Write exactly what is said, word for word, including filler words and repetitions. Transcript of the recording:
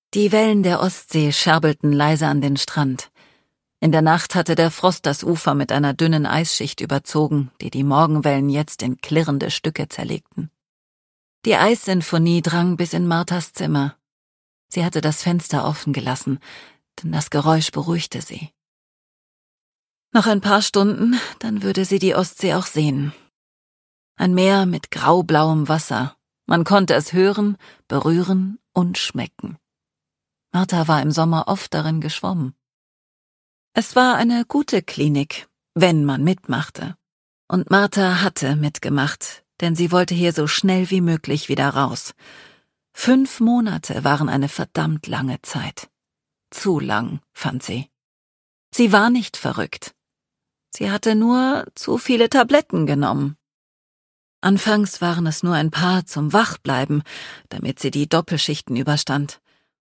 Die Wellen der Ostsee scherbelten leise an den Strand. In der Nacht hatte der Frost das Ufer mit einer dünnen Eisschicht überzogen, die die Morgenwellen jetzt in klirrende Stücke zerlegten. Die Eissinfonie drang bis in Marthas Zimmer. Sie hatte das Fenster offen gelassen, denn das Geräusch beruhigte sie. Noch ein paar Stunden, dann würde sie die Ostsee auch sehen. Ein Meer mit graublauem Wasser. Man konnte es hören, berühren und schmecken. Martha war im Sommer oft darin geschwommen. Es war eine gute Klinik, wenn man mitmachte. Und Martha hatte mitgemacht, denn sie wollte hier so schnell wie möglich wieder raus. Fünf Monate waren eine verdammt lange Zeit. Zu lang, fand sie. Sie war nicht verrückt. Sie hatte nur zu viele Tabletten genommen. Anfangs waren es nur ein paar zum Wachbleiben, damit sie die Doppelschichten überstand.